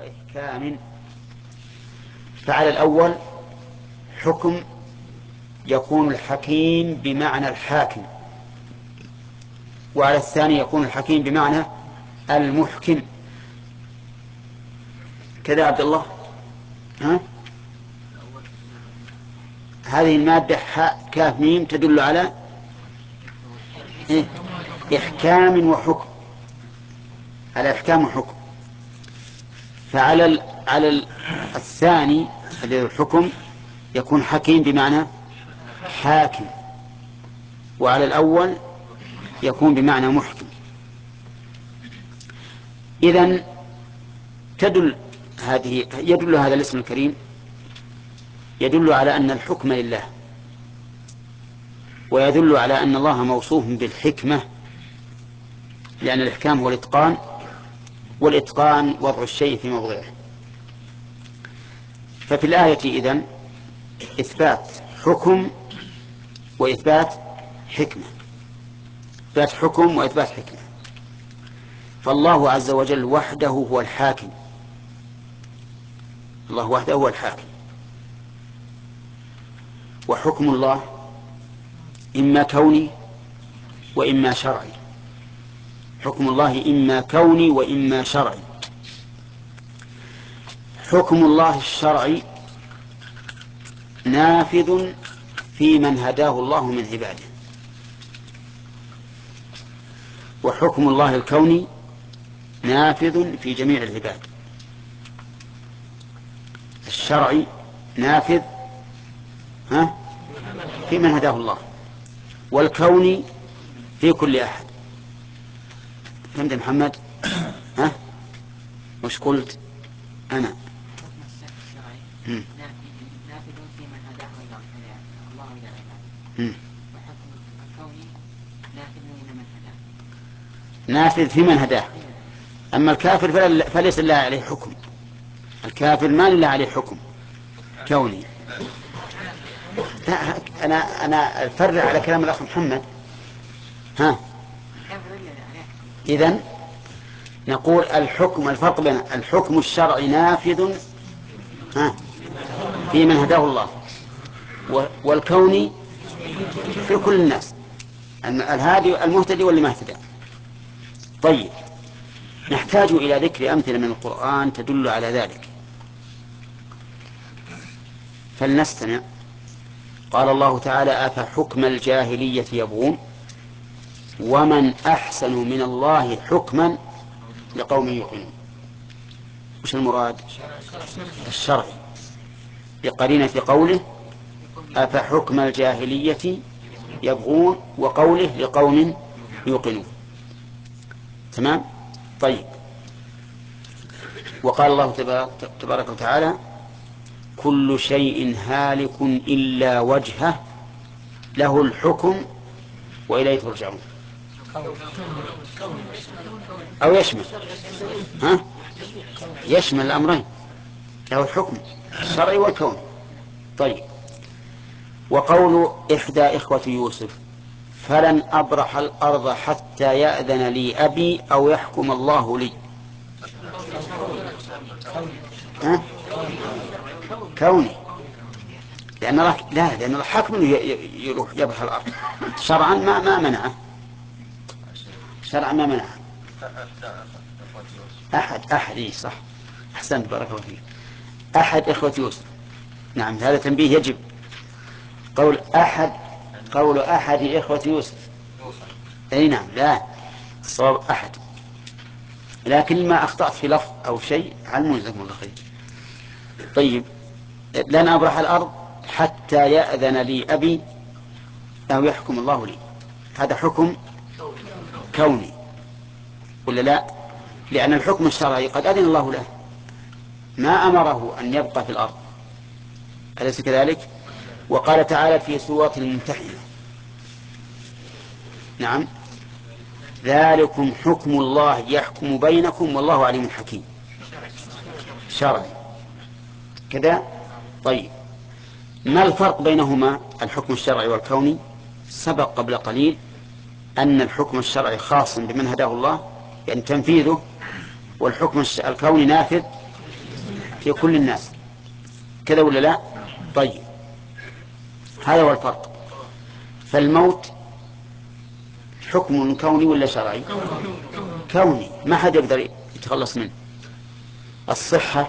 وإحكام. فعلى الأول حكم يكون الحكيم بمعنى الحاكم، وعلى الثاني يكون الحكيم بمعنى المحكم. كذا عبد الله؟ ها؟ هذه المادة حاء كاف ميم تدل على إحكام وحكم، على إحكام وحكم. فعلى الثاني الذي الحكم يكون حكيم بمعنى حاكم، وعلى الأول يكون بمعنى محكم. إذن يدل هذا الاسم الكريم يدل على أن الحكم لله، ويدل على أن الله موصوف بالحكمة، لأن الإحكام هو الإتقان، والإتقان وضع الشيء في موضعه. ففي الآية إذن إثبات حكم وإثبات حكمة، إثبات حكم وإثبات حكمة. فالله عز وجل وحده هو الحاكم، الله وحده هو الحاكم. وحكم الله إما كوني وإما شرعي، حكم الله إما كوني وإما شرعي. حكم الله الشرعي نافذ في من هداه الله من عباده، وحكم الله الكوني نافذ في جميع العباد. الشرعي نافذ في من هداه الله، والكوني في كل أحد. فهمت محمد؟ وش قلت أنا؟ نافذ في من هداه الله إلى عباده، وحكم الكوني نافذ في من هداه، نافذ في من هداه. أما الكافر فليس الله عليه حكم، الكافر ما لله عليه حكم كوني. أنا أفرع على كلام الأخ محمد. إذن نقول الحكم، الفرق بين الحكم الشرعي نافذ في من هداه الله، والكوني في كل الناس، الهادي المهتدي واللي ما اهتدى. طيب، نحتاج إلى ذكر أمثلة من القرآن تدل على ذلك، فلنستمع. قال الله تعالى: أفحكم الجاهلية يبغون ومن أحسن من الله حكما لقوم يوقنون. وش المراد؟ الشرعي، بقرينة قوله أفحكم الجاهلية يبغون، وقوله لقوم يوقنون. تمام؟ طيب. وقال الله تبارك وتعالى: كل شيء هالك إلا وجهه له الحكم وإليه ترجعون. أو يشمل يشمل الأمرين، له الحكم الشرعي والكوني. طيب. وقول إحدى إخوة يوسف: فلن أبرح الأرض حتى يأذن لي أبي أو يحكم الله لي. كوني، لأن الله حكم يروح يبرح الأرض. شرعا ما منعه، شرعا ما منعه. أحد صح، أحسنت، بارك الله فيك. أحد إخوة يوسف. نعم، هذا تنبيه يجب. قول أحد إخوة يوسف. أي نعم، لا، الصواب أحد، لكن ما أخطأت في لفظ أو شيء علمون، جزاكم الله خير. طيب. لن أبرح الأرض حتى يأذن لي أبي أو يحكم الله لي. هذا حكم كوني ولا لا؟ لأن الحكم الشرعي قد أذن الله له، ما أمره أن يبقى في الأرض، أليس كذلك؟ وقال تعالى في سورة الممتحنة: نعم، ذلكم حكم الله يحكم بينكم والله عليم حكيم. شرعي كذا. طيب، ما الفرق بينهما الحكم الشرعي والكوني؟ سبق قبل قليل أن الحكم الشرعي خاص بمن هداه الله، يعني تنفيذه، والحكم الكوني نافذ في كل الناس، كذا ولا لا؟ طيب، هذا هو الفرق. فالموت حكم كوني ولا شرعي؟ كوني، ما حد يقدر يتخلص منه. الصحة،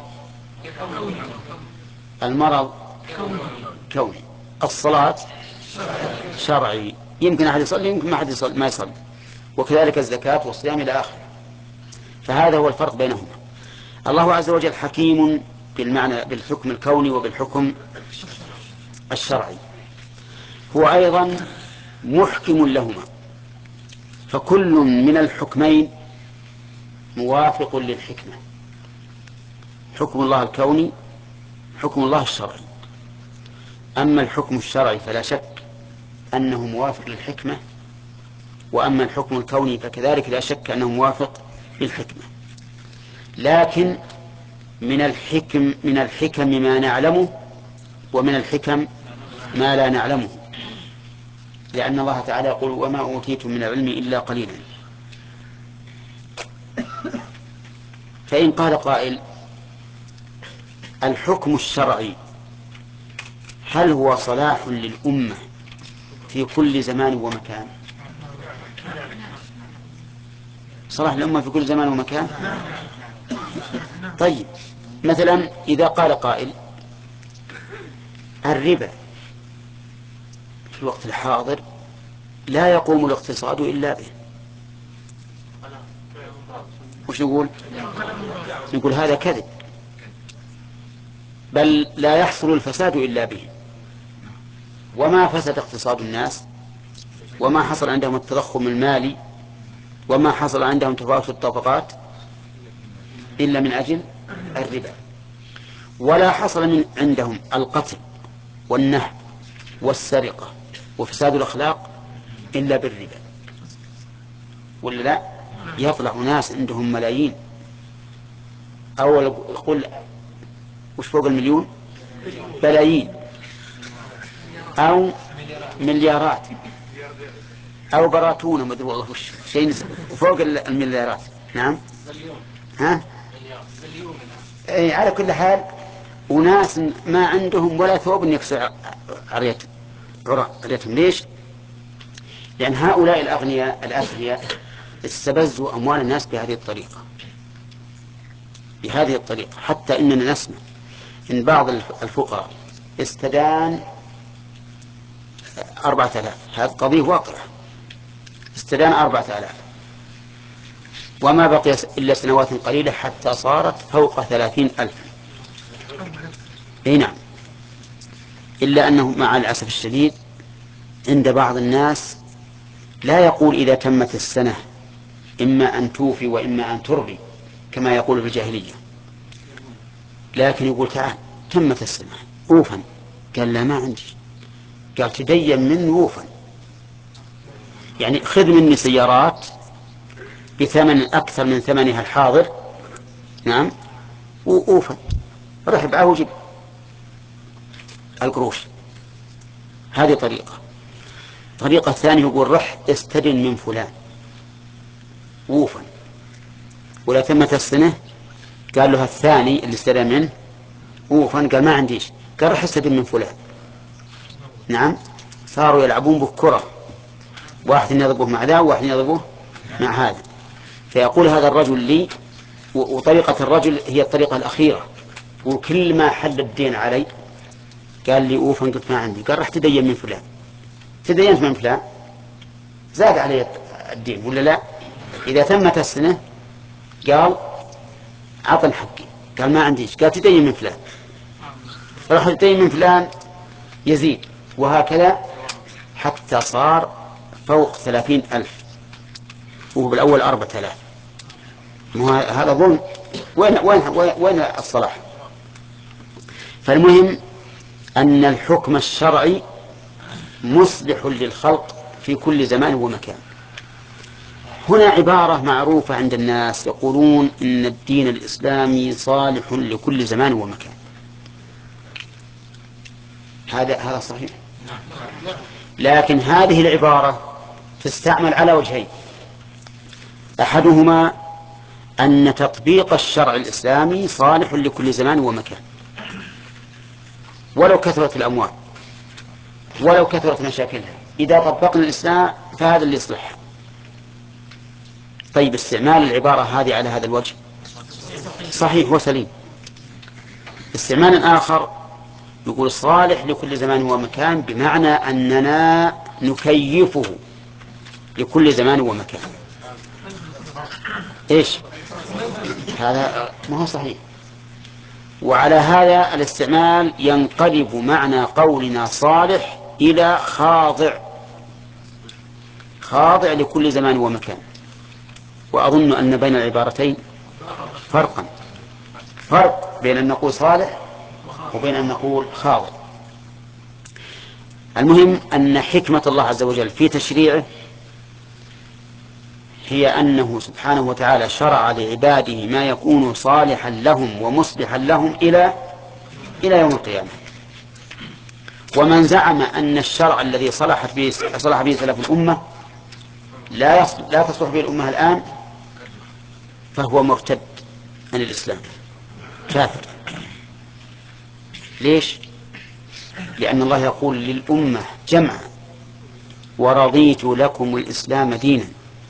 المرض كوني، الصلاة شرعي، يمكن أحد يصلي يمكن ما أحد يصلي ما يصلي، وكذلك الزكاة والصيام إلى آخره. فهذا هو الفرق بينهما. الله عز وجل حكيم بالمعنى بالحكم الكوني وبالحكم الشرعي، هو أيضا محكم لهما، فكل من الحكمين موافق للحكمة، حكم الله الكوني، حكم الله الشرعي. أما الحكم الشرعي فلا شك أنه موافق للحكمة، وأما الحكم الكوني فكذلك لا شك أنه موافق للحكمة. لكن من الحكم ما نعلمه، ومن الحكم ما لا نعلمه، لأن الله تعالى يقول: وما أوتيتم من العلم إلا قليلا. فإن قال قائل: الحكم الشرعي هل هو صلاح للأمة في كل زمان ومكان؟ صلاح للأمة في كل زمان ومكان؟ طيب، مثلا إذا قال قائل: الربا في الوقت الحاضر لا يقوم الاقتصاد إلا به، وش نقول؟ نقول هذا كذب، بل لا يحصل الفساد إلا به. وما فسد اقتصاد الناس، وما حصل عندهم التضخم المالي، وما حصل عندهم تفاوت الطبقات إلا من أجل الربا. ولا حصل من عندهم القتل والنهب والسرقة وفساد الأخلاق إلا بالربا، ولا لا؟ يطلع ناس عندهم ملايين، أو قل وش فوق المليون، بلايين، أو مليارات، أو براتون، ما أدري والله وش شيء فوق المليارات. نعم، ها؟ أي على كل حال، وناس ما عندهم ولا ثوب يكسر عريتهم. ليش؟ لأن هؤلاء الأغنياء الأثرياء استبزوا أموال الناس بهذه الطريقة، حتى إننا نسمع إن بعض الفقراء استدان 4000. هذه قضية واقعة، استدان 4000 وما بقي إلا سنوات قليلة حتى صارت فوق 30,000. أي نعم. إلا أنه مع الأسف الشديد عند بعض الناس لا يقول إذا تمت السنة إما أن توفي وإما أن تربي كما يقول في الجاهلية، لكن يقول: تعال تمت السنة أوفا. قال: لا، ما عندي. قال: تدين مني أوفا، يعني خذ مني سيارات بثمن أكثر من ثمنها الحاضر، نعم، وأوفا، رح بعه وجب القروش. هذه طريقة ثانية، يقول: رح استدن من فلان ووفا، ولا تمت السنة قال له الثاني اللي استدن منه ووفا، قال: ما عنديش. قال: رح استدن من فلان. نعم، صاروا يلعبون بالكرة، واحد يضربه مع ذا وواحد يضربه مع هذا. فيقول هذا الرجل لي، وطريقة الرجل هي الطريقة الأخيرة، وكل ما حل الدين علي قال لي أوفا، قلت: ما عندي. قال: رح تدين من فلان. تدينت من فلان، زاد عليه الدين ولا لا؟ إذا تمت السنة قال: عطن حقي. قال: ما عنديش. قال: تدين من فلان. راح تدين من فلان، يزيد، وهكذا حتى صار فوق 30,000، وهو بالأول 4000. هذا ظلم. وين الصلاح؟ فالمهم أن الحكم الشرعي مصلح للخلق في كل زمان ومكان. هنا عبارة معروفة عند الناس، يقولون إن الدين الإسلامي صالح لكل زمان ومكان. هذا صحيح، لكن هذه العبارة تستعمل على وجهين: أحدهما أن تطبيق الشرع الإسلامي صالح لكل زمان ومكان، ولو كثرت الأموال ولو كثرت مشاكلها، إذا طبقنا الإسلام فهذا اللي يصلح. طيب استعمال العبارة هذه على هذا الوجه صحيح وسليم. استعمال آخر يقول صالح لكل زمان ومكان، بمعنى أننا نكيفه لكل زمان ومكان. إيش هذا؟ ما هو صحيح. وعلى هذا الاستعمال ينقلب معنى قولنا صالح إلى خاضع، خاضع لكل زمان ومكان. وأظن أن بين العبارتين فرق بين أن نقول صالح وبين أن نقول خاضع. المهم أن حكمة الله عز وجل في تشريعه هي أنه سبحانه وتعالى شرع لعباده ما يكون صالحا لهم ومصلحا لهم إلى يوم القيامة. ومن زعم أن الشرع الذي صلح به سلف الأمة لا تصلح به الأمة الآن فهو مرتد عن الإسلام، كافر. ليش؟ لأن الله يقول للأمة جمعا ورضيت لكم الإسلام دينا،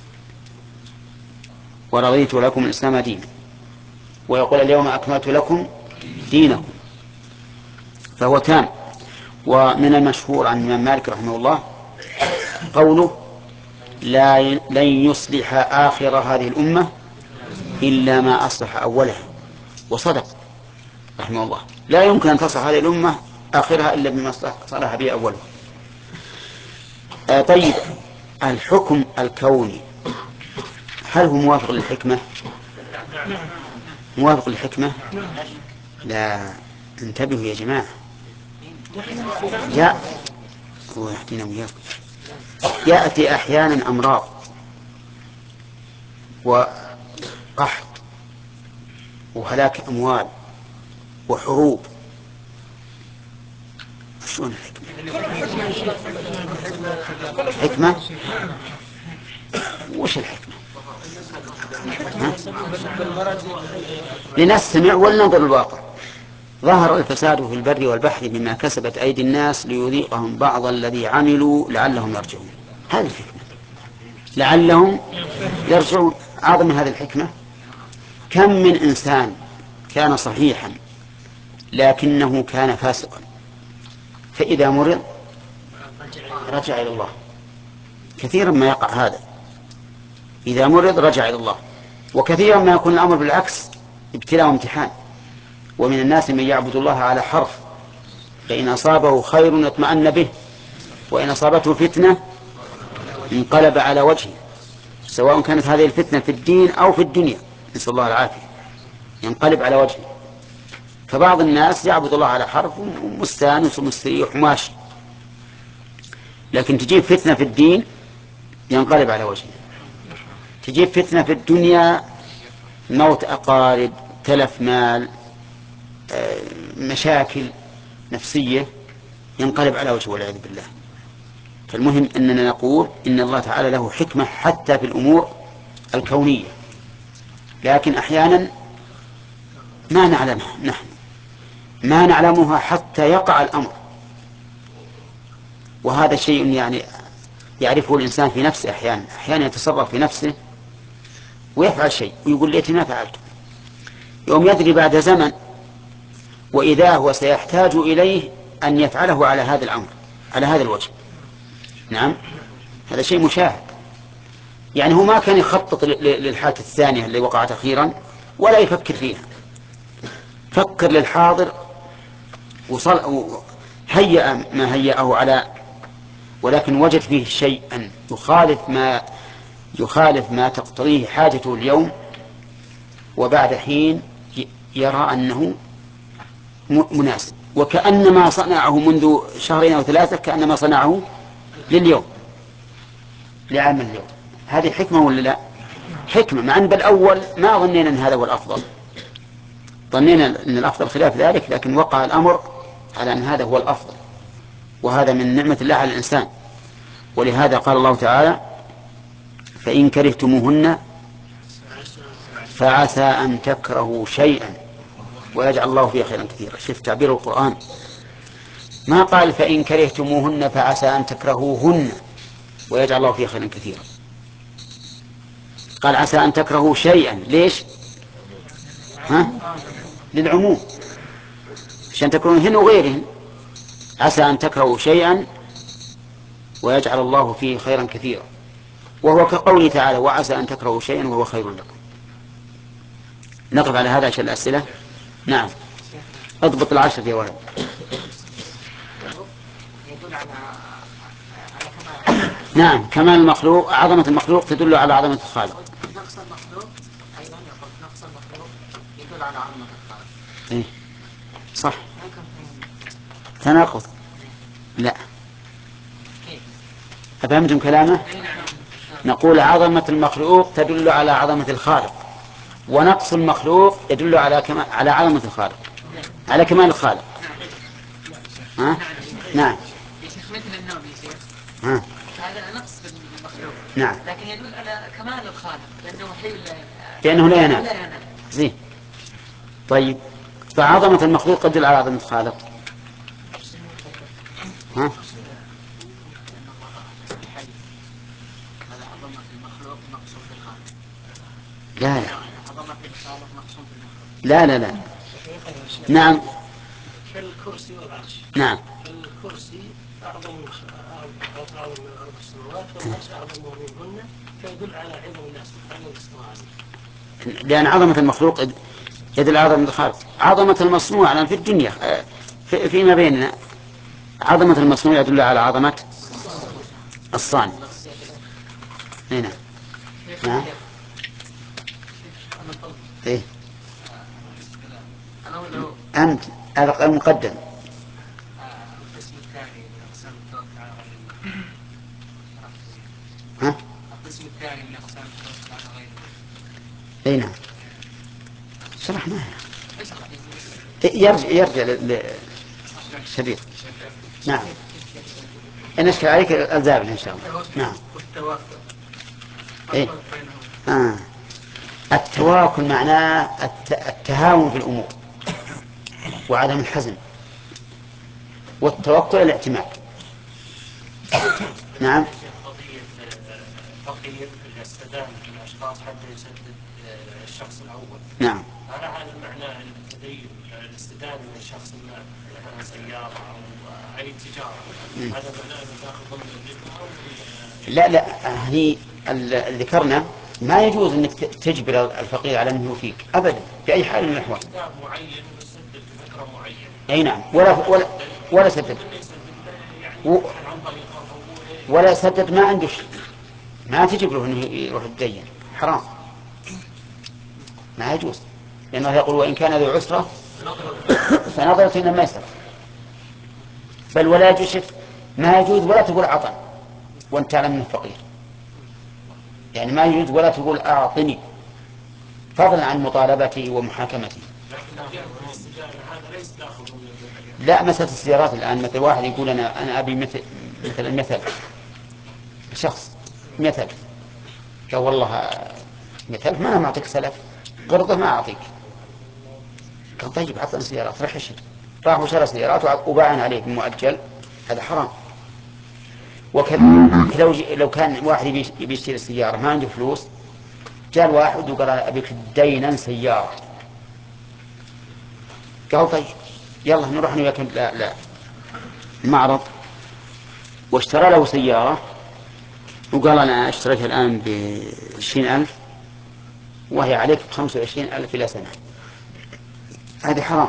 ويقول اليوم أكملت لكم دينكم، فهو تام. ومن المشهور عن الإمام مالك رحمه الله قوله لن يصلح آخر هذه الأمة إلا ما أصلح أولها، وصدق رحمه الله. لا يمكن أن تصلح هذه الأمة آخرها إلا بما صلح به أولها. طيب الحكم الكوني هل هو موافق للحكمة؟ موافق للحكمة؟ لا، انتبهوا يا جماعة. الله يهدينا وإياكم. يأتي أحيانا أمراض وقحط وهلاك أموال وحروب. شلون الحكمة؟ وش الحكمة؟ لنستمع ولننظر الواقع. ظهر الفساد في البر والبحر بما كسبت أيدي الناس ليذيقهم بعض الذي عملوا لعلهم يرجعون. هذه الحكمة، لعلهم يرجعون. أعظم من هذه الحكمة كم من إنسان كان صحيحا لكنه كان فاسقا، فإذا مرض رجع إلى الله. كثيرا ما يقع هذا، إذا مرض رجع إلى الله. وكثيرا ما يكون الأمر بالعكس، ابتلاء وامتحان. ومن الناس من يعبد الله على حرف، فإن أصابه خير اطمأن به، وإن أصابته فتنة انقلب على وجهه، سواء كانت هذه الفتنة في الدين أو في الدنيا، نسأل الله العافية، ينقلب على وجهه. فبعض الناس يعبد الله على حرف ومستانس ومستريح وماشي، لكن تجيب فتنة في الدين ينقلب على وجهه. تجيب فتنة في الدنيا، موت أقارب، تلف مال، مشاكل نفسية، ينقلب على وجهه والعياذ بالله. فالمهم أننا نقول إن الله تعالى له حكمة حتى في الأمور الكونية، لكن أحيانا ما نعلمها، نحن ما نعلمها حتى يقع الأمر. وهذا شيء يعني يعرفه الإنسان في نفسه. أحيانا يتصرف في نفسه ويفعل شيء ويقول ليتني ما فعلته، يوم يدري بعد زمن وإذا هو سيحتاج إليه أن يفعله على هذا الأمر، على هذا الوجه. نعم، هذا شيء مشاهد. يعني هو ما كان يخطط للحالة الثانية اللي وقعت أخيرا ولا يفكر فيها، فكر للحاضر هيأ ما هيأه على، ولكن وجد فيه شيئا يخالف ما تقتضيه حاجته اليوم، وبعد حين يرى أنه مناسب، وكأنما صنعه منذ شهرين أو ثلاثة، كأنما صنعه لليوم، لعمل اليوم. هذه حكمة ولا لا؟ حكمة. مع أن بالأول ما ظنينا أن هذا هو الأفضل، ظنينا أن الأفضل خلاف ذلك، لكن وقع الأمر على أن هذا هو الأفضل، وهذا من نعمة الله على الإنسان. ولهذا قال الله تعالى: فإن كرهتموهن فعسى أن تكرهوا شيئا ويجعل الله فيه خيرا كثيرا. شوف تعبير القرآن، ما قال فإن كرهتموهن فعسى أن تكرهوهن ويجعل الله فيه خيرا كثيرا، قال عسى أن تكرهوا شيئا. ليش؟ للعموم، عشان تكرهوهن وغيرهن. عسى أن تكرهوا شيئا ويجعل الله فيه خيرا كثيرا، وهو كقوله تعالى وعسى أن تكرهوا شيئا وهو خير لكم. نقف على هذا عشان الأسئلة. نعم، اضبط العشر يا ولد. نعم، كمال المخلوق، عظمة المخلوق تدل على عظمة الخالق. نقص المخلوق أيضا يقول نقص المخلوق يدل على عظمة الخالق. إيه صح. تناقض؟ لا. أفهمتم كلامه؟ نقول عظمة المخلوق تدل على عظمة الخالق، ونقص المخلوق يدل على عظمة الخالق، على كمال الخالق. نعم. يا شيخ مثل النوم يا شيخ، هذا نقص بالمخلوق. نعم. لكن يدل على كمال الخالق لأنه لا ينام. زين. طيب، فعظمة المخلوق تدل على عظمة الخالق. ها؟ لا لا لا لا لا. نعم. الكرسي والعرش. نعم. الكرسي أعظم من أرض السماوات، والعرش أعظم منهن، فيدل على عظم الله سبحانه وتعالى. لأن عظمة المخلوق يدل على عظمة الخالق. عظمة المصنوع في الدنيا فيما بيننا، عظمة المصنوع يدل على عظمة الصانع. هنا. نعم. إيه؟ أنت المقدم. القسم الثاني من أقسام التوكل على غير ها؟ القسم الثاني من أقسام التوكل على غير أي نعم، شرحناها. يرجع للشريط. نعم، إن أشكل عليك الزابل إن شاء الله. نعم. والتوافق. إيه؟ التواكل معناه التهاون في الأمور وعدم الحزم، والتوكل الاعتماد. نعم. فقير إذا استدان الأشخاص حتى يسدد الشخص الأول. نعم. على هذا المعنى التدين الاستدانة من شخص ما، مثلا سيارة أو أي تجارة، هذا معناه داخل ضمن الربا. لا هني ذكرنا ما يجوز انك تجبر الفقير على انه يوفيك ابدا باي حال من الاحوال. معين وسدد بفترة معينة. اي نعم. ولا سدد. ولا سدد، ما عنده شيء، ما تجبره انه يروح يتدين، حرام، ما يجوز، لانه يقول وان كان ذو عسرة فنظرة الى الميسر. بل ولا يجوز، ما يجوز ولا تقول عطا وانت تعلم انه فقير، يعني ما يجوز ولا تقول اعطني، فضلا عن مطالبته ومحاكمته. لا، مسألة السيارات الآن، مثل واحد يقول أنا أبي مثل شخص مثل، قال والله مثل ما أنا ما أعطيك سلف، قرضه ما أعطيك. قال طيب عطنا سيارات، رح يشتري، راح وشرى سيارات وباعن عليه بمؤجل، هذا حرام. لو كان واحد يبي يشتري السيارة ما عنده فلوس، جاء الواحد وقال أبيك دينا سيارة، قال طيب يلا نروح نوياك لا المعرض، واشترى له سيارة وقال أنا اشتريتها الآن ب20,000 وهي عليك ب25,000 إلى سنة، هذه حرام.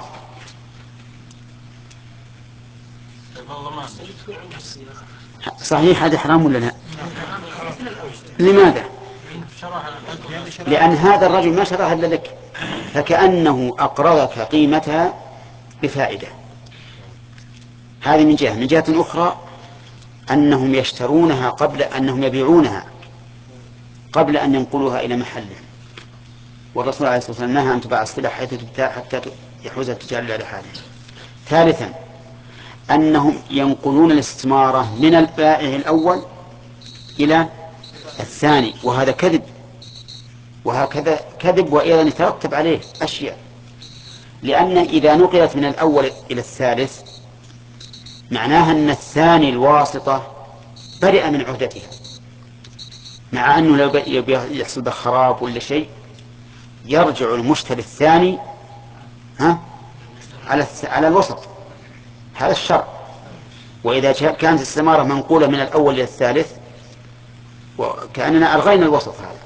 صحيح هذا حرام ولا لا؟ لماذا؟ لأن هذا الرجل ما شراها إلا لك، فكأنه أقرضك قيمتها بفائدة. هذه من جهة. من جهة أخرى أنهم يشترونها قبل أنهم يبيعونها قبل أن ينقلوها إلى محله، والرسول عليه الصلاة والسلام نهى أن تباع السلع حيث تبتاع حتى يحوز التجار إلى حاله. ثالثا أنهم ينقلون الاستثمار من البائع الأول إلى الثاني، وهذا كذب، وهكذا كذب وأيضا يترتب عليه أشياء، لأن إذا نقلت من الأول إلى الثالث معناها أن الثاني الواسطة برئ من عهدتها، مع أنه لو يحصل بخراب ولا شيء يرجع المشتري الثاني على الوسط. هذا الشرع. وإذا كانت السمارة منقولة من الأول إلى الثالث وكأننا ألغينا الوسط هذا،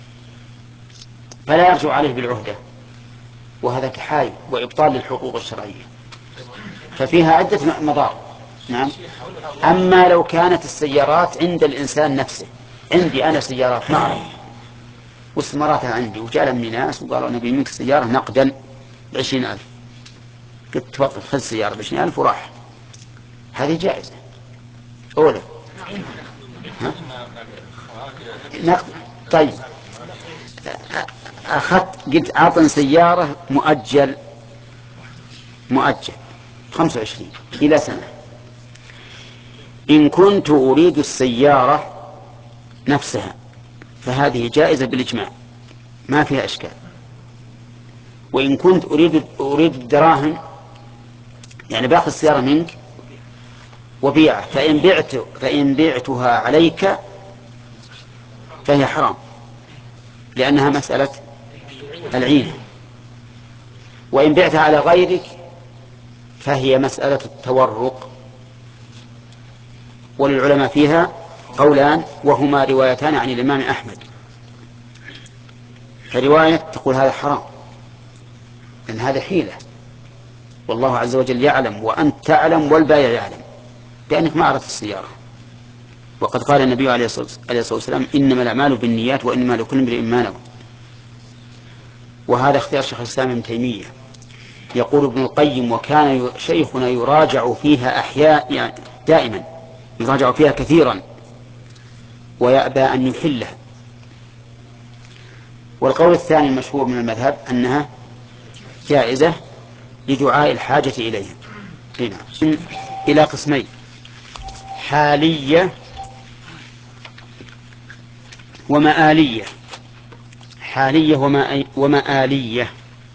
فلا يرجع عليه بالعهدة، وهذا تحايل وإبطال للحقوق الشرعية، ففيها عدة مضار. نعم. أما لو كانت السيارات عند الإنسان نفسه، عندي أنا سيارات معرض واستماراتها عندي، وجاء مني ناس وقالوا نبي منك سيارة نقدا ب20,000، قلت تفضل خذ سيارة ب20,000 وراح، هذه جائزة أولى. نقد. طيب أخذت قلت أعطني سيارة مؤجل 25 إلى سنة، إن كنت أريد السيارة نفسها فهذه جائزة بالإجماع ما فيها إشكال. وإن كنت أريد الدراهم، يعني باخذ السيارة منك وبيعها، فإن بعتها عليك فهي حرام، لأنها مسألة العينة. وإن بعتها على غيرك فهي مسألة التورق، وللعلماء فيها قولان وهما روايتان عن الإمام أحمد. فرواية تقول هذا حرام لأن هذا حيلة، والله عز وجل يعلم وأنت تعلم والبائع يعلم بأنك ما عرفت السيارة. وقد قال النبي عليه الصلاة والسلام إنما الأعمال بالنيات وإنما لكل امرئ ما نوى. وهذا اختيار شيخ الإسلام ابن تيمية. يقول ابن القيم وكان شيخنا يراجع فيها أحياء، يعني دائما يراجع فيها كثيرا ويأبى أن يحلها. والقول الثاني المشهور من المذهب أنها جائزة لدعاء الحاجة إليها. هنا إلى قسمين: حالية ومآلية. حالية ومآلية،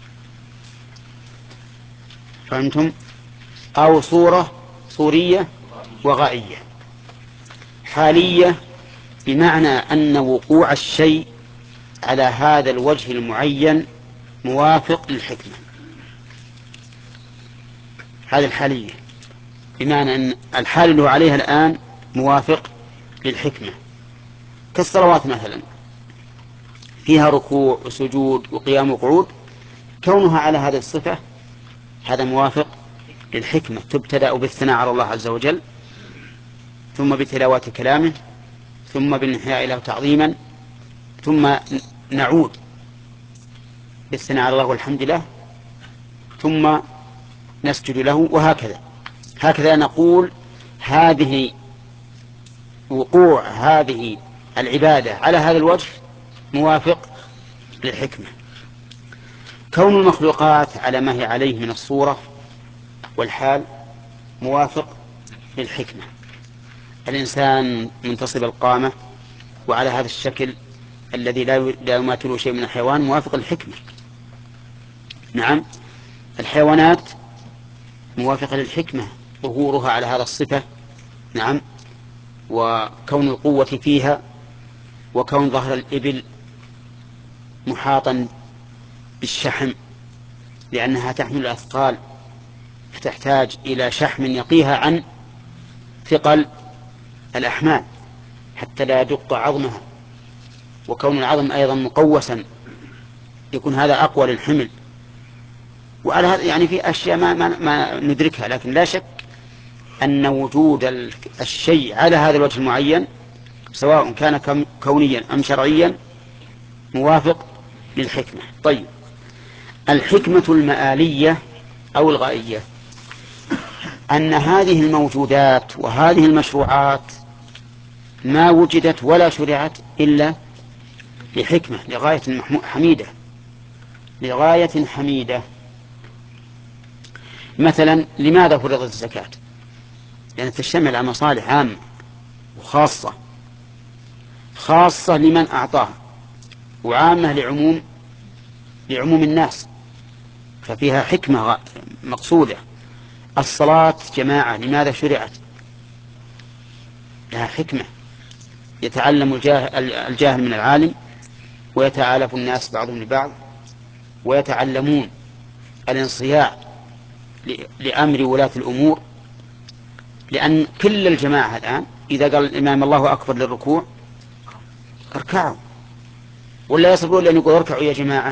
فهمتم؟ أو صورية وغائية. حالية بمعنى أن وقوع الشيء على هذا الوجه المعين موافق للحكمة، هذه الحالية، بمعنى أن الحال اللي هو عليها الآن موافق للحكمة، كالصلوات مثلا فيها ركوع وسجود وقيام وقعود، كونها على هذه الصفة هذا موافق للحكمة. تبتدأ بالثناء على الله عز وجل، ثم بتلاوة كلامه، ثم بالانحياء له تعظيما، ثم نعود بالثناء على الله والحمد لله، ثم نسجد له، وهكذا. هكذا نقول هذه وقوع هذه العبادة على هذا الوجه موافق للحكمة. كون المخلوقات على ما هي عليه من الصورة والحال موافق للحكمة. الإنسان منتصب القامة وعلى هذا الشكل الذي لا يماثله شيء من الحيوان موافق للحكمة. نعم. الحيوانات موافقة للحكمة، ظهورها على هذا الصفة، نعم، وكون القوة فيها، وكون ظهر الإبل محاطا بالشحم لأنها تحمل الأثقال فتحتاج إلى شحم يقيها عن ثقل الأحمال حتى لا يدق عظمها، وكون العظم أيضا مقوسا يكون هذا أقوى للحمل. وعلى هذا يعني في أشياء ما ندركها، لكن لا شك أن وجود الشيء على هذا الوجه المعين سواء كان كونيا أم شرعيا موافق للحكمة. طيب، الحكمة المآلية أو الغائية أن هذه الموجودات وهذه المشروعات ما وجدت ولا شرعت إلا لحكمة، لغاية حميدة، لغاية حميدة. مثلا لماذا فرضت الزكاة؟ لأن تشتمل على مصالح عامة وخاصة، خاصة لمن أعطاها وعامة لعموم الناس، ففيها حكمة مقصودة. الصلاة جماعة لماذا شرعت؟ لها حكمة، يتعلم الجاهل من العالم، ويتعالف الناس بعضهم لبعض، ويتعلمون الانصياع لأمر ولاة الأمور. لأن كل الجماعة الآن إذا قال الإمام الله أكبر للركوع اركعوا، ولا يصبرون أن يقول اركعوا يا جماعة،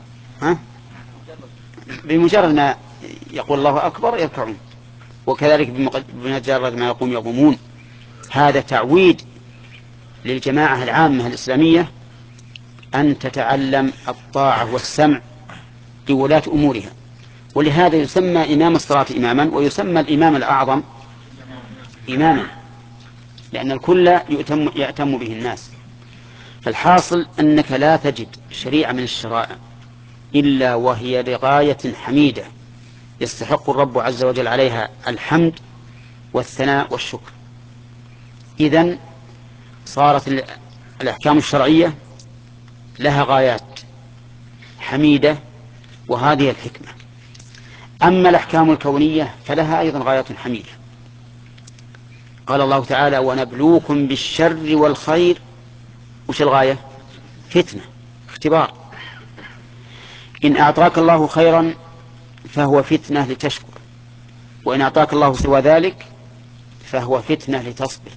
بمجرد ما يقول الله أكبر يركعون. وكذلك بمجرد ما يقوم يقومون. هذا تعويد للجماعة العامة الإسلامية أن تتعلم الطاعة والسمع لولاة أمورها. ولهذا يسمى إمام الصلاة إماما، ويسمى الإمام الأعظم إماما، لأن الكل يأتم به الناس. فالحاصل أنك لا تجد شريعة من الشرائع إلا وهي لغاية حميدة يستحق الرب عز وجل عليها الحمد والثناء والشكر. إذن صارت الأحكام الشرعية لها غايات حميدة، وهذه الحكمة. أما الأحكام الكونية فلها أيضا غايات حميدة. قال الله تعالى: ونبلوكم بالشر والخير. وش الغاية؟ فتنة، اختبار. إن أعطاك الله خيرا فهو فتنة لتشكر، وإن أعطاك الله سوى ذلك فهو فتنة لتصبر.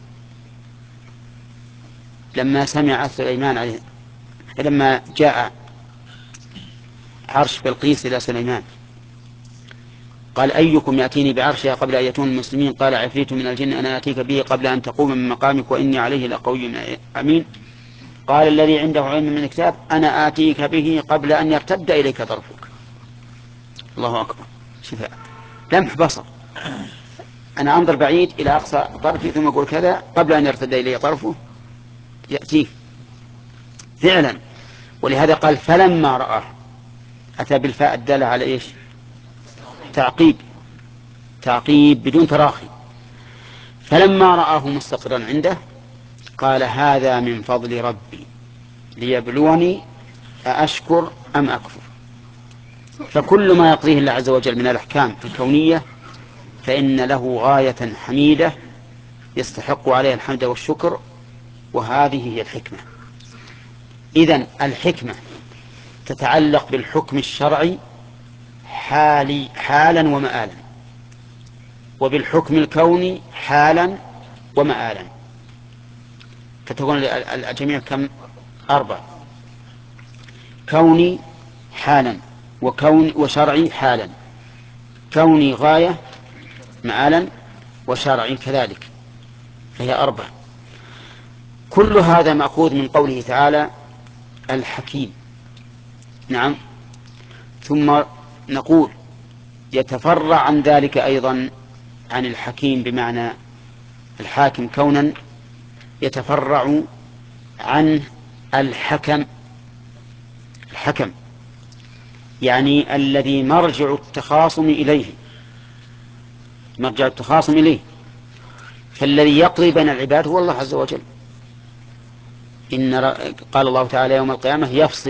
لما سمع سليمان عليه، لما جاء عرش بلقيس إلى سليمان قال: أيكم يأتيني بعرشها قبل أن يأتون المسلمين؟ قال: عفريت من الجن أنا آتيك به قبل أن تقوم من مقامك وإني عليه لقوي أمين. قال الذي عنده علم من الكتاب: أنا آتيك به قبل أن يرتد إليك طرفك. الله أكبر، شفاء لمح بصر. أنا أنظر بعيد إلى أقصى طرفي ثم أقول كذا قبل أن يرتد إلي طرفه يأتيه فعلا. ولهذا قال: فلما رآه، أتى بالفاء الدالة على إيش؟ تعقيب بدون تراخي. فلما رآه مستقرا عنده قال: هذا من فضل ربي ليبلوني أأشكر أم أكفر. فكل ما يقضيه الله عز وجل من الأحكام الكونية فإن له غاية حميدة يستحق عليها الحمد والشكر، وهذه هي الحكمة. إذن الحكمة تتعلق بالحكم الشرعي حالا ومآلا، وبالحكم الكوني حالا ومآلا. فتكون الجميع كم؟ 4: كوني حالا، وشرعي حالا، كوني غاية مآلا، وشرعي كذلك، فهي 4. كل هذا مأخوذ من قوله تعالى الحكيم. نعم. ثم نقول يتفرع عن ذلك أيضا عن الحكيم بمعنى الحاكم كونا، يتفرع عن الحكم. الحكم يعني الذي مرجع التخاصم إليه، فالذي يقضي بين العباد هو الله عز وجل. قال الله تعالى يوم القيامة: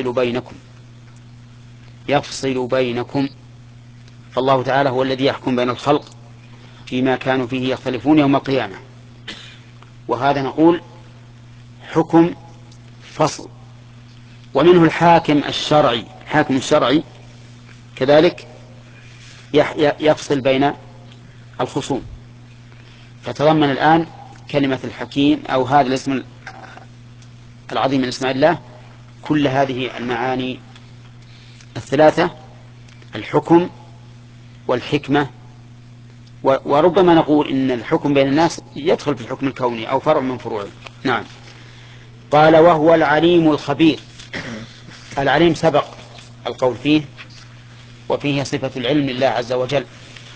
يفصل بينكم. فالله تعالى هو الذي يحكم بين الخلق فيما كانوا فيه يختلفون يوم القيامة. وهذا نقول حكم فصل. ومنه الحاكم الشرعي كذلك يفصل بين الخصوم. فتضمن الآن كلمة الحكيم أو هذا الاسم العظيم من اسماء الله كل هذه المعاني الثلاثة: الحكم والحكمة. وربما نقول إن الحكم بين الناس يدخل في الحكم الكوني أو فرع من فروعه. نعم. قال: وهو العليم الخبير. العليم سبق القول فيه، وفيه صفة العلم لله عز وجل.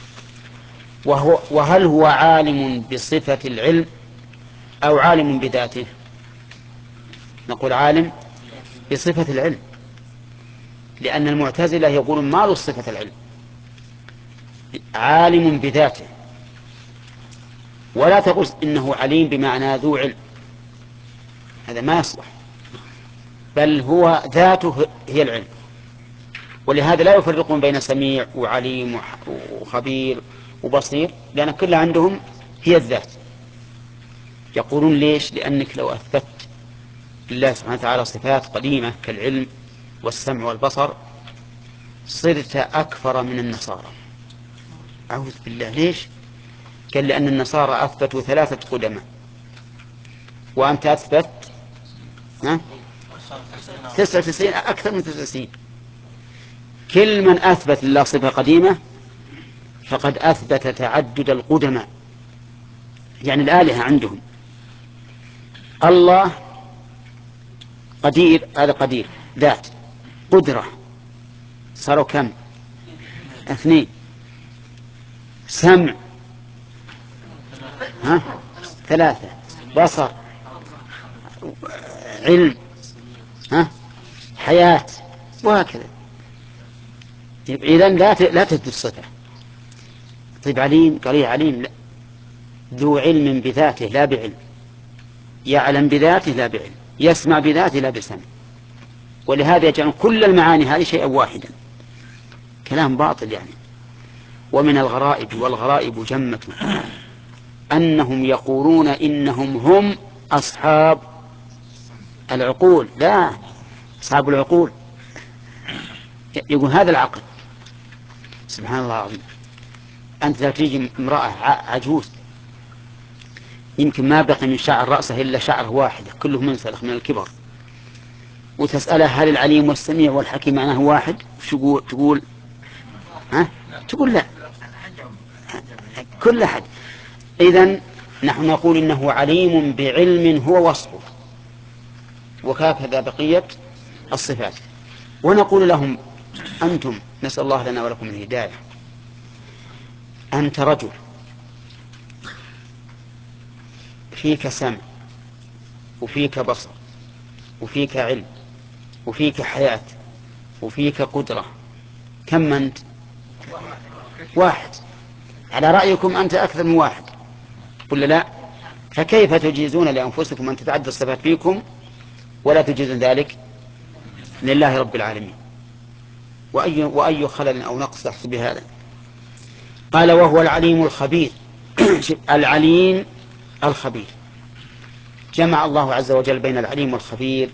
وهل هو عالم بصفة العلم أو عالم بذاته؟ نقول عالم بصفة العلم، لأن المعتزلة يقولون ما له صفة العلم، عالم بذاته. ولا تقول إنه عليم بمعنى ذو علم، هذا ما يصلح، بل هو ذاته هي العلم. ولهذا لا يفرقون بين سميع وعليم وخبير وبصير، لأن كل عندهم هي الذات. يقولون ليش؟ لأنك لو أثبت لله سبحانه وتعالى صفات قديمة كالعلم والسمع والبصر صرت أكثر من النصارى. أعوذ بالله. ليش؟ قال لأن النصارى أثبتوا 3 قدماء وأنت أثبت 99، أكثر من 99. كل من أثبت لله صفة قديمة فقد أثبت تعدد القدماء، يعني الآلهة عندهم. الله قدير، هذا قدير ذات، قدرة صاروا كم؟ 2. سمع 3. بصر، علم، حياة، وهكذا. إذن لا تثبت الصفة. طيب عليم، قال عليم لا. ذو علم بذاته لا بعلم، يعلم بذاته لا بعلم، يسمع بذاته لا بسمع. ولهذا يجعل كل المعاني هذه شيئا واحدا. كلام باطل يعني. ومن الغرائب، والغرائب جمة، أنهم يقولون إنهم هم أصحاب العقول. لا، أصحاب العقول يقول هذا العقل. سبحان الله العظيم. أنت لو تيجي امرأة عجوز يمكن ما بقي من شعر رأسه إلا شعر واحدة كله منسلخ من الكبر، وتسألها هل العليم والسميع والحكيم معناه واحد؟ شو تقول؟ تقول لا، كل أحد. إذن نحن نقول إنه عليم بعلم هو وصفه، وهكذا بقية الصفات. ونقول لهم أنتم، نسأل الله لنا ولكم الهداية، أنت رجل فيك سمع وفيك بصر وفيك علم وفيك حياة وفيك قدرة، كم أنت؟ واحد. على رأيكم أنت أكثر من واحد ولا لا؟ فكيف تجيزون لأنفسكم أن تتعدى الصفات فيكم ولا تجيزون ذلك لله رب العالمين؟ وأي خلل أو نقص يحصل بهذا؟ قال وهو العليم الخبير. العليم الخبير، جمع الله عز وجل بين العليم والخبير.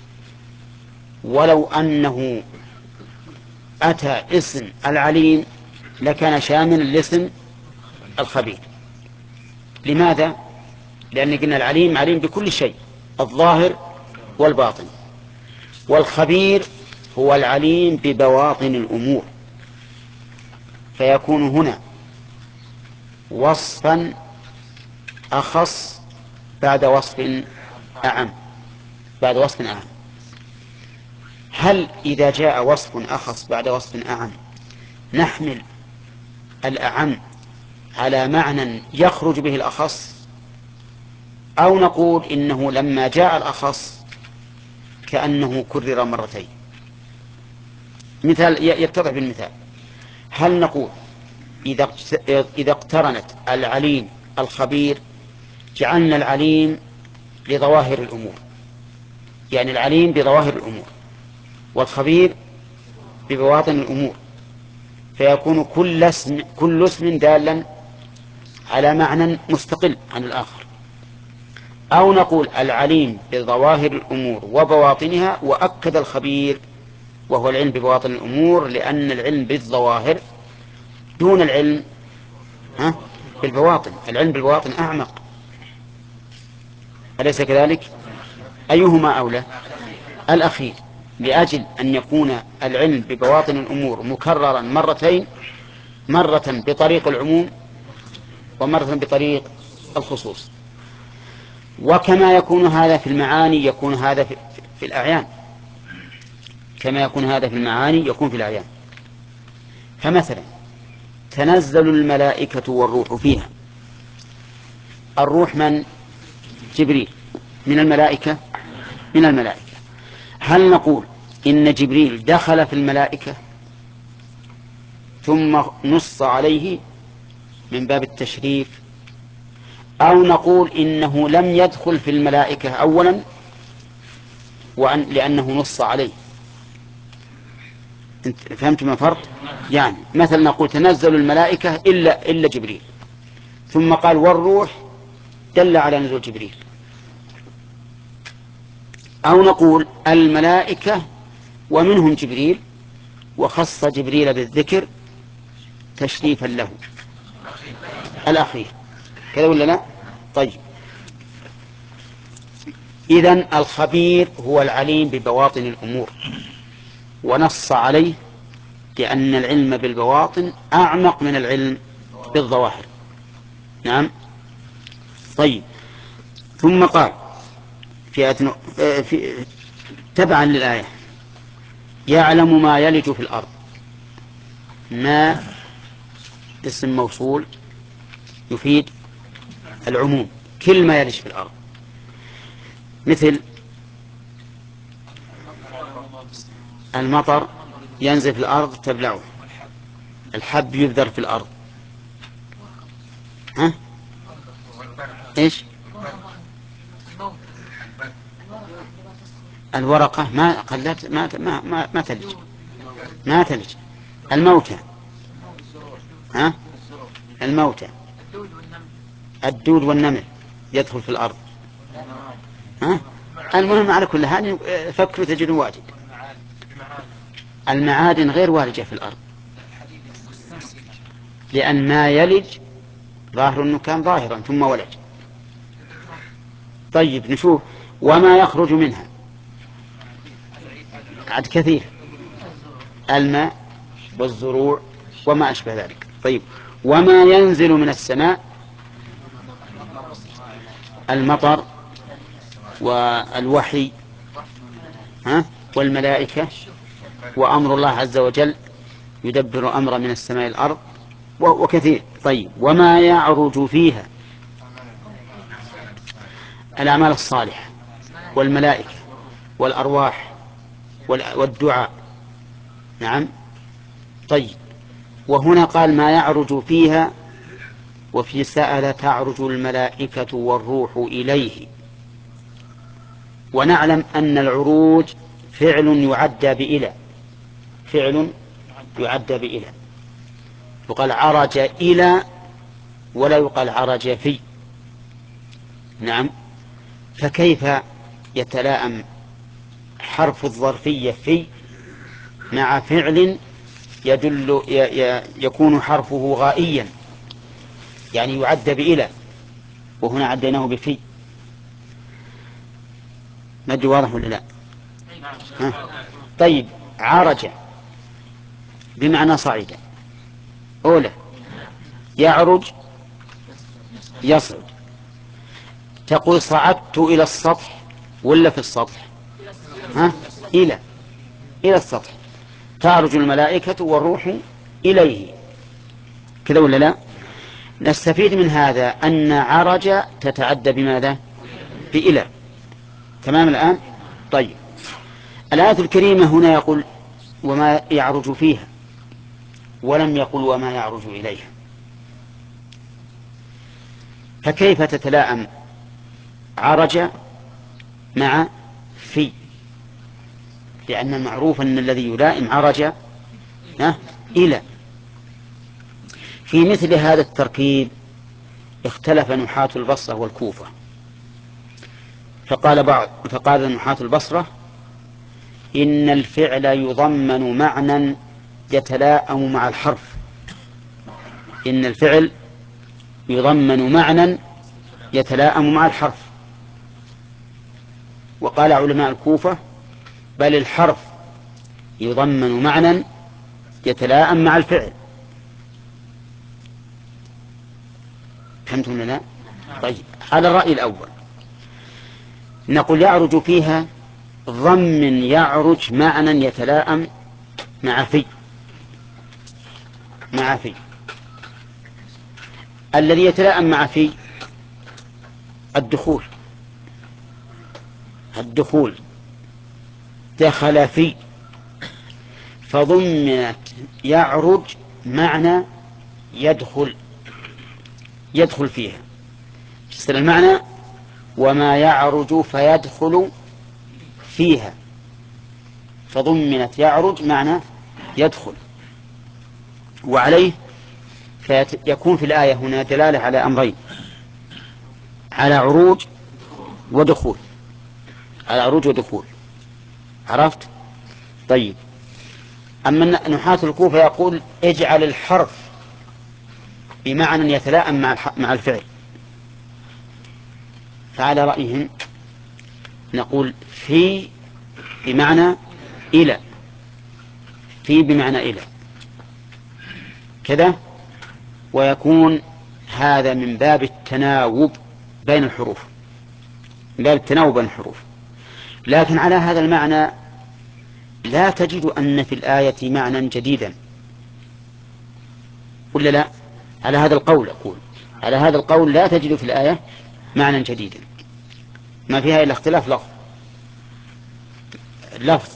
ولو أنه أتى اسم العليم لكان شاملا لاسم الخبير. لماذا؟ لأن قلنا العليم عليم بكل شيء، الظاهر والباطن، والخبير هو العليم ببواطن الأمور، فيكون هنا وصفا أخص بعد وصف أعم. هل إذا جاء وصف أخص بعد وصف أعم نحمل الأعم على معنى يخرج به الأخص، أو نقول إنه لما جاء الأخص كأنه كرر مرتين؟ مثال يتضح بالمثال. هل نقول إذا اقترنت العليم الخبير جعلنا العليم لظواهر الأمور، يعني العليم بظواهر الأمور والخبير ببواطن الأمور، فيكون كل اسم دالا على معنى مستقل عن الآخر؟ أو نقول العليم بظواهر الأمور وبواطنها، وأكد الخبير وهو العلم ببواطن الأمور، لأن العلم بالظواهر دون العلم بالبواطن. العلم بالبواطن أعمق، أليس كذلك؟ أيهما أولى؟ الأخير، لأجل أن يكون العلم ببواطن الأمور مكررا مرتين، مرة بطريق العموم ومرة بطريق الخصوص. وكما يكون هذا في المعاني يكون هذا في الأعيان، كما يكون هذا في المعاني يكون في الأعيان. فمثلا تنزل الملائكة والروح فيها. الروح من؟ جبريل. من الملائكة؟ من الملائكة. هل نقول إن جبريل دخل في الملائكة ثم نص عليه من باب التشريف، أو نقول إنه لم يدخل في الملائكة أولا لأنه نص عليه. انت فهمت ما فرق؟ يعني مثلا نقول تنزل الملائكة إلا جبريل، ثم قال والروح دل على نزول جبريل. أو نقول الملائكة ومنهم جبريل، وخص جبريل بالذكر تشريفا له الأخير، كذا ولا لا؟ طيب، إذن الخبير هو العليم ببواطن الأمور، ونص عليه لأن العلم بالبواطن أعمق من العلم بالظواهر. نعم. طيب، ثم قال في تبعا للآية يعلم ما يلج في الأرض. ما اسم موصول يفيد العموم، كل ما يلج في الأرض، مثل المطر ينزل في الأرض تبلعه، الحب يبذر في الأرض. ها؟ إيش؟ الورقة ما قلت ما تلج، ما تلج. الموتى، ها؟ الموتى، الدود والنمل يدخل في الأرض. ها؟ المهم على كل حال فكروا تجدوا واجد. المعادن غير والجة في الأرض، لأن ما يلج ظاهر أنه كان ظاهرا ثم ولج. طيب نشوف وما يخرج منها، عد كثير، الماء والزروع وما أشبه ذلك. طيب، وما ينزل من السماء، المطر والوحي، ها؟ والملائكة وأمر الله عز وجل يدبر أمر من السماء الأرض وكثير. طيب، وما يعرج فيها، الأعمال الصالحة والملائكة والأرواح والدعاء. نعم. طيب، وهنا قال ما يعرج فيها، وفي سأل تعرج الملائكة والروح إليه. ونعلم أن العروج فعل يعدى بإلى، فعل يعدى بإلى، يقال عرج إلى ولا يقال عرج في. نعم. فكيف يتلائم حرف الظرفية في مع فعل يدل يكون حرفه غائيا، يعني يعد بإلى، وهنا عديناه بفي. ما أدري واضح ولا لا؟ طيب، عرج بمعنى صعد، أولى يعرج يصعد. تقول صعدت إلى السطح ولا في السطح؟ ها؟ إلى السطح. تعرج الملائكة والروح إليه، كذا ولا لا؟ نستفيد من هذا أن عرج تتعدى بماذا؟ بإلى. تمام الآن؟ طيب، الآية الكريمة هنا يقول وما يعرج فيها، ولم يقل وما يعرج إليها، فكيف تتلائم عرج مع في؟ لأن المعروف أن الذي يلائم عرج إلى. في مثل هذا التركيب اختلف نحاة البصرة والكوفة، فقال نحاة البصرة إن الفعل يضمن معنى يتلائم مع الحرف، إن الفعل يضمن معنى يتلائم مع الحرف. وقال علماء الكوفة بل الحرف يضمن معنى يتلائم مع الفعل. فهمتم ولا لا؟ طيب، على الرأي الأول نقول يعرج فيها ضمن يعرج معنى يتلائم مع في، الذي يتلائم مع في الدخول دخل في، فضمنت يعرج معنى يدخل فيها. المعنى وما يعرج فيدخل فيها فضمنت يعرج معنى يدخل، وعليه فيكون في الآية هنا دلالة على أمرين: على عروج ودخول، على عروج ودخول. عرفت؟ طيب. أما نحاة الكوفة يقول اجعل الحرف بمعنى يتلائم مع الفعل، فعلى رأيهم نقول في بمعنى إلى، في بمعنى إلى كذا، ويكون هذا من باب التناوب بين الحروف، من باب التناوب بين الحروف. لكن على هذا المعنى لا تجد أن في الآية معنى جديدا، ولا لا؟ على هذا القول أقول، على هذا القول لا تجد في الآية معنى جديدا، ما فيها إلا اختلاف لفظ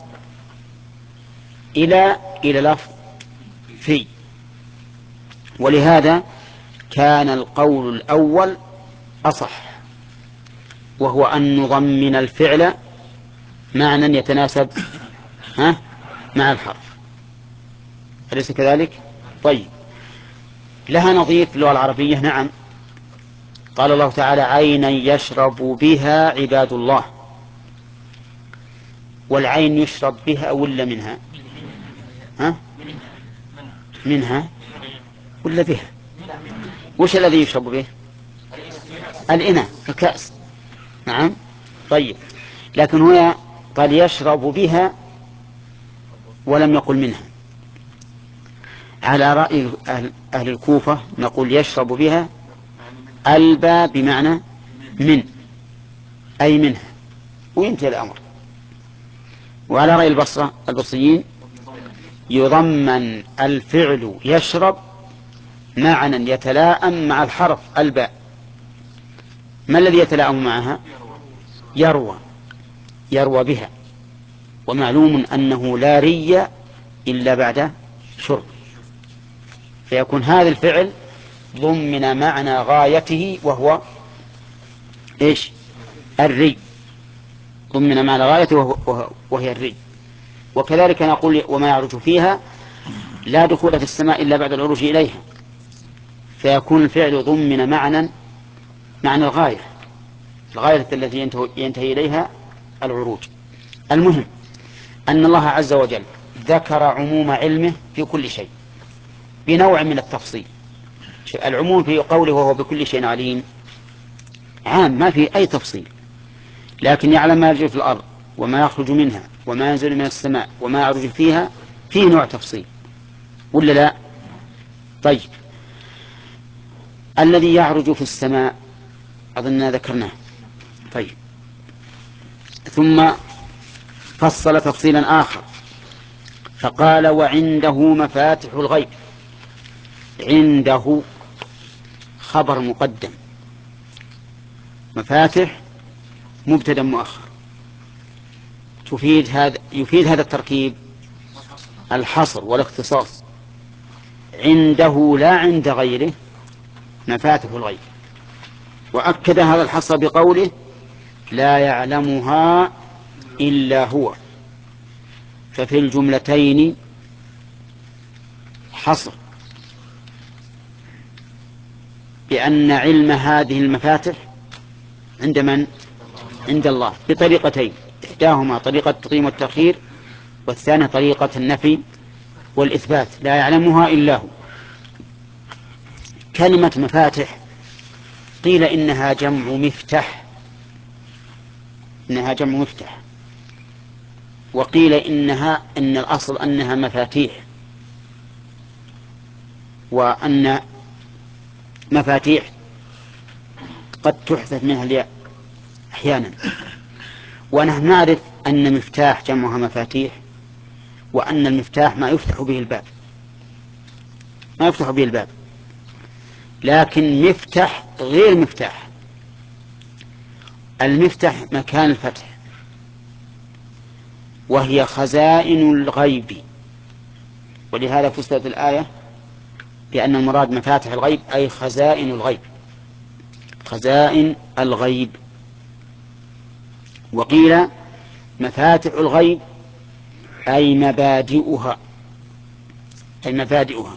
إلى لفظ في. ولهذا كان القول الأول أصح، وهو أن نضمن الفعل معنى يتناسب مع الحرف، أليس كذلك؟ طيب. لها نظير في اللغة العربية، نعم. قال الله تعالى عينا يشرب بها عباد الله. والعين يشرب بها ولا منها؟ منها ولا بها؟ وش الذي يشرب به؟ الإناء، الكأس. نعم. طيب. لكن هنا قال يشرب بها ولم يقل منها. على رأي أهل الكوفة نقول يشرب بها البا بمعنى من، أي منها، وينتهي الأمر. وعلى رأي البصريين يضمن الفعل يشرب معنى يتلائم مع الحرف الباء. ما الذي يتلائم معها؟ يروى بها، ومعلوم أنه لا ري إلا بعد شرب، فيكون هذا الفعل ضمن معنى غايته وهو إيش؟ الري، ضمن معنى غايته وهي الري. وكذلك نقول وما يعرج فيها لا دخول في السماء إلا بعد العروج إليها، فيكون الفعل ضمن معنى الغاية التي ينتهي إليها العروج. المهم أن الله عز وجل ذكر عموم علمه في كل شيء بنوع من التفصيل. العموم في قوله وهو بكل شيء عليم عام، ما في أي تفصيل، لكن يعلم ما يجري في الأرض وما يخرج منها وما ينزل من السماء وما يعرج فيها، فيه نوع تفصيل ولا لا؟ طيب. الذي يعرج في السماء أظننا ذكرناه. طيب. ثم فصل تفصيلا آخر فقال وعنده مفاتح الغيب. عنده خبر مقدم، مفاتح مبتدا مؤخر. يفيد هذا التركيب الحصر والاختصاص. عنده لا عند غيره مفاتح الغيب. وأكد هذا الحصر بقوله لا يعلمها إلا هو، ففي الجملتين حصر بأن علم هذه المفاتح عند من؟ عند الله بطريقتين: إحداهما طريقة التقديم والتأخير، والثانية طريقة النفي والإثبات. لا يعلمها إلا هو. كلمة مفاتح قيل إنها جمع مفتاح، وقيل إن الأصل أنها مفاتيح، وأن مفاتيح قد تحذف منها الياء أحيانا. ونحن نعرف أن مفتاح جمعها مفاتيح، وأن المفتاح ما يفتح به الباب، لكن مفتاح غير مفتاح. المفتاح مكان الفتح، وهي خزائن الغيب. ولهذا فسرت الآية بأن المراد مفاتح الغيب أي خزائن الغيب، خزائن الغيب. وقيل مفاتح الغيب أي مبادئها، أي مبادئها،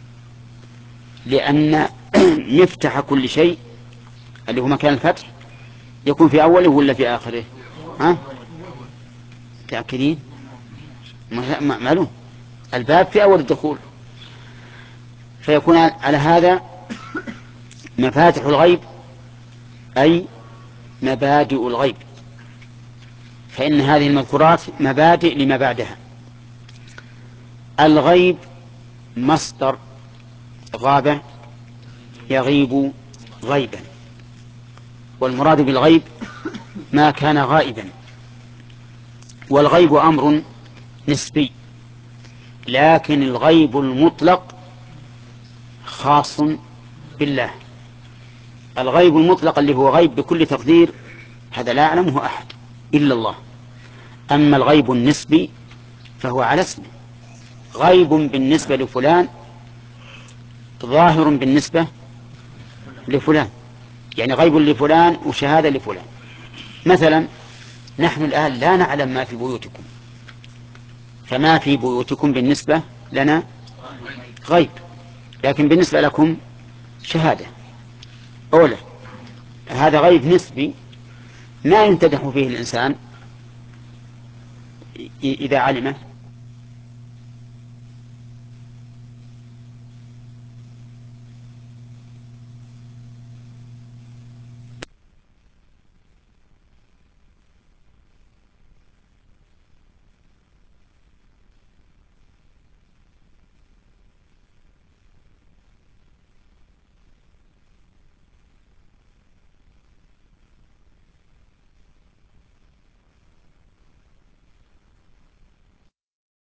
لأن مفتح كل شيء اللي هو مكان الفتح يكون في أوله ولا في آخره؟ ها؟ تأكدين؟ معلوم، الباب في أول الدخول، فيكون على هذا مفاتح الغيب أي مبادئ الغيب، فإن هذه المذكورات مبادئ لما بعدها. الغيب مصدر غاب يغيب غيبا، والمراد بالغيب ما كان غائبا، والغيب أمر نسبي، لكن الغيب المطلق خاص بالله. الغيب المطلق اللي هو غيب بكل تقدير هذا لا يعلمه أحد إلا الله. أما الغيب النسبي فهو على اسمه، غيب بالنسبة لفلان ظاهر بالنسبة لفلان، يعني غيب لفلان وشهادة لفلان. مثلا نحن الآن لا نعلم ما في بيوتكم، فما في بيوتكم بالنسبة لنا غيب، لكن بالنسبة لكم شهادة أولى. هذا غيب نسبي ما يمتدح فيه الإنسان إذا علمه